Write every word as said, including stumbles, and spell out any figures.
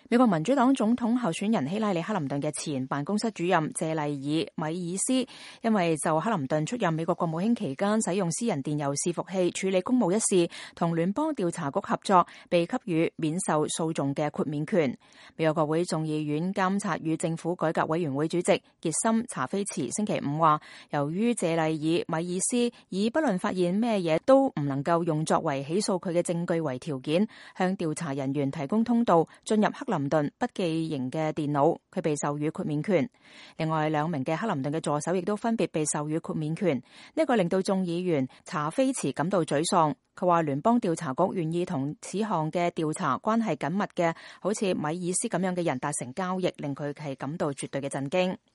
美國民主黨總統候選人希拉里克林頓嘅前辦公室主任謝麗爾米爾斯，因為就克林頓出任美國國務卿期間使用私人電郵伺服器處理公務一事，同聯邦調查局合作，被給予免受訴訟嘅豁免權。美國國會眾議院監察與政府改革委員會主席傑森查菲茨星期五話，由於謝麗爾米爾斯以不論發現咩嘢都唔能夠用作為起訴佢嘅證據為條件，向調查人員提供通道進入克林林頓不記型嘅電腦，佢被授予豁免權。另外兩名嘅克林頓嘅助手亦都分別被授予豁免權。呢個令到眾議員查菲茨感到沮喪。佢話聯邦調查局願意同此項嘅調查關係緊密嘅，好似米爾斯咁樣嘅人達成交易，令佢係感到絕對嘅震驚。